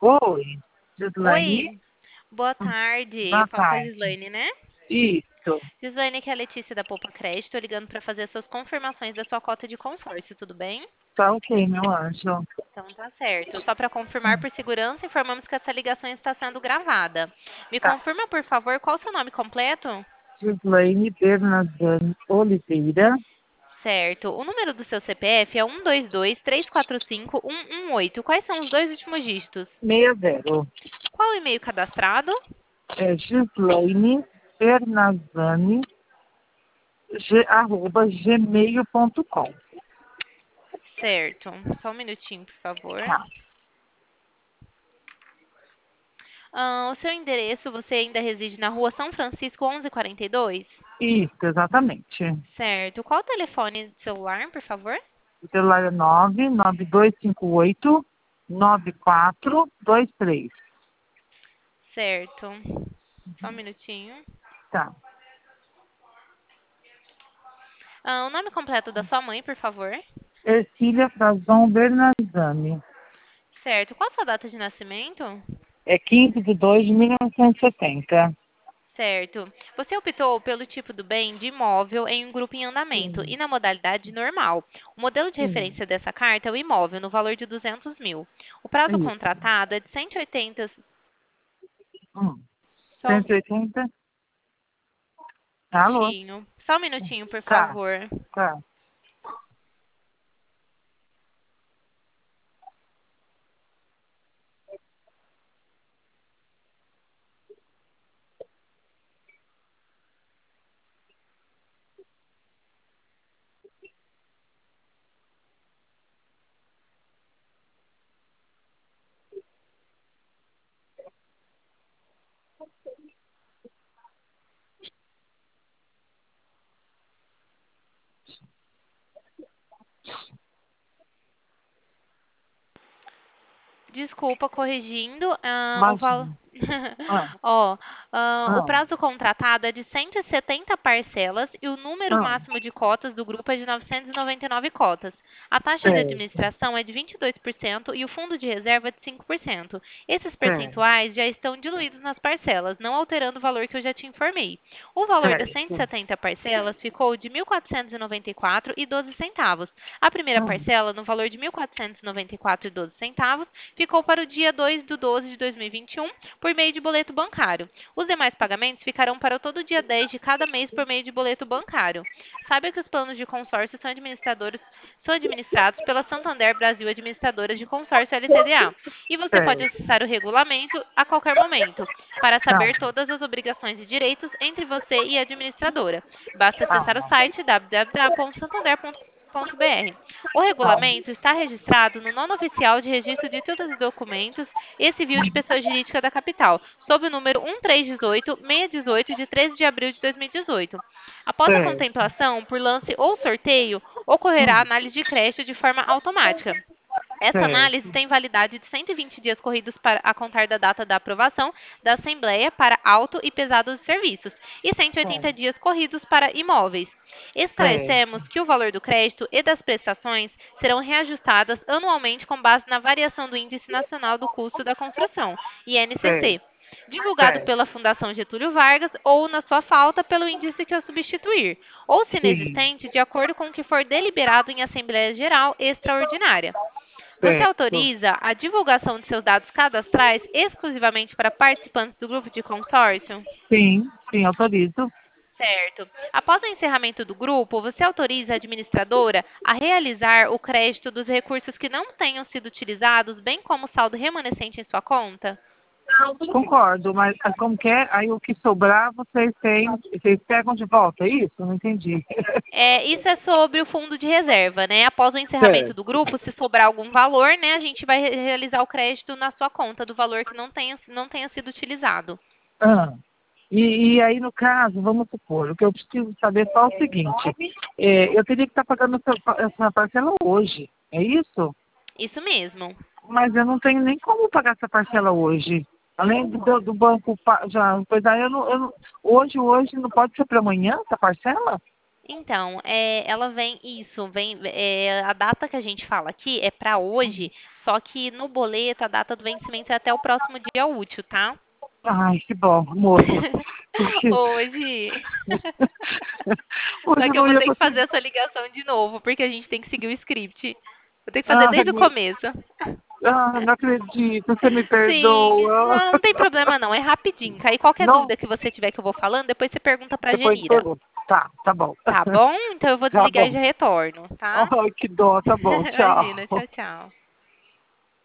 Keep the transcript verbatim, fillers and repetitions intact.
Oi, Gislaine. Oi, boa tarde. Boa Fala com a tarde. Gislaine, né? Isso. Gislaine, que é a Letícia da Poupa Crédito, tô ligando para fazer as suas confirmações da sua cota de consórcio, tudo bem? Tá ok, meu anjo. Então tá certo. Só para confirmar por segurança, informamos que essa ligação está sendo gravada. Me Tá. confirma, por favor, qual o seu nome completo? Gislaine Bernardane Oliveira, Certo. O número do seu C P F é um dois dois, três quatro cinco, um um oito. Quais são os dois últimos dígitos? seis zero. Qual o e-mail cadastrado? É Gislaine Bernardane, g, arroba gmail ponto com. Certo. Só um minutinho, por favor. Tá. Ah, o seu endereço, você ainda reside na rua São Francisco onze quarenta e dois? Isso, exatamente. Certo. Qual o telefone do celular, por favor? O celular é nove nove dois cinco oito nove quatro dois três. Certo. Só um minutinho. Tá. Ah, o nome completo da sua mãe, por favor? Ercília Frazon Bernardane. Certo. Qual a sua data de nascimento? É quinze de dois de mil novecentos e setenta. Certo. Você optou pelo tipo do bem de imóvel em um grupo em andamento Sim. e na modalidade normal. O modelo de Sim. referência dessa carta é o imóvel, no valor de duzentos mil. O É prazo isso. contratado é de cento e oitenta... Hum. Só um cento e oitenta? Alô? minutinho. Só um minutinho, por Tá, favor. tá. Desculpa, corrigindo, ah, o valor. Imagina. Ah, Ó, ah, o ah, prazo contratado é de cento e setenta parcelas e o número ah. máximo de cotas do grupo é de novecentas e noventa e nove cotas. A taxa de Certo, administração é de vinte e dois por cento e o fundo de reserva é de cinco por cento. Esses certo, percentuais já estão diluídos nas parcelas, não alterando o valor que eu já te informei. O valor das cento e certo. setenta parcelas ficou de mil quatrocentos e noventa e quatro reais e doze centavos. A primeira Ah, parcela, no valor de mil quatrocentos e noventa e quatro reais e doze centavos, ficou para o dia dois de doze de dois mil e vinte e um por meio de boleto bancário. Os demais pagamentos ficarão para todo dia dez de cada mês por meio de boleto bancário. Saiba que os planos de consórcio são administradores são administrados pela Santander Brasil Administradora de Consórcio L T D A. E você pode certo. acessar o regulamento a qualquer momento para Tá, saber todas as obrigações e direitos entre você e a administradora. Basta tá, acessar o site w w w ponto santander ponto com.br. O tá. regulamento está registrado no Nono Oficial de Registro de Títulos e Documentos e Civil de Pessoa Jurídica da Capital, sob o número um três um oito, seis um oito, de treze de abril de dois mil e dezoito. Após a Certo. contemplação por lance ou sorteio, ocorrerá Hum, análise de crédito de forma automática. Essa análise certo. tem validade de cento e vinte dias corridos para a contar da data da aprovação da Assembleia para auto e pesados de serviços e cento e oitenta Certo. dias corridos para imóveis. Certo. Esclarecemos que o valor do crédito e das prestações serão reajustadas anualmente com base na variação do Índice Nacional do Custo da Construção, I N C C, Certo. divulgado Certo. pela Fundação Getúlio Vargas ou, na sua falta, pelo índice que o substituir, ou, se Sim. inexistente, de acordo com o que for deliberado em Assembleia Geral Extraordinária. Você Certo. autoriza a divulgação de seus dados cadastrais exclusivamente para participantes do grupo de consórcio? Sim, sim, autorizo. Certo. Após o encerramento do grupo, você autoriza a administradora a realizar o crédito dos recursos que não tenham sido utilizados, bem como o saldo remanescente em sua conta? Concordo, mas ah, como que é? Aí o que sobrar, vocês têm, vocês pegam de volta, é isso? Não entendi. É, isso é sobre o fundo de reserva, né? Após o encerramento Certo. do grupo, se sobrar algum valor, né, a gente vai re- realizar o crédito na sua conta do valor que não tenha, não tenha sido utilizado. Ah, e, e aí, no caso, vamos supor, o que eu preciso saber só é o seguinte, é, eu teria que estar pagando essa, pa- essa parcela hoje, é isso? Isso mesmo. Mas eu não tenho nem como pagar essa parcela hoje. Além do, do banco pa- já, pois aí eu não, eu não- hoje, hoje, não pode ser para amanhã essa parcela? Então, é, ela vem, isso, vem, é, a data que a gente fala aqui é para hoje, só que no boleto a data do vencimento é até o próximo dia útil, tá? Ai, que bom, moça. Porque Hoje. hoje Só eu que eu não vou ia ter que fazer conseguir. essa ligação de novo, porque a gente tem que seguir o script. Vou ter que fazer Ai, desde o meu... começo. ah, não acredito, você me Sim, perdoa. não, não tem problema não, é rapidinho. Aí qualquer Não, dúvida que você tiver que eu vou falando, depois você pergunta pra depois Genira. pergunta. Tá, tá bom. Tá bom? Então eu vou Tá desligar e bom. já retorno, tá? Ai, que dó, tá bom, tchau. Imagina, tchau, tchau.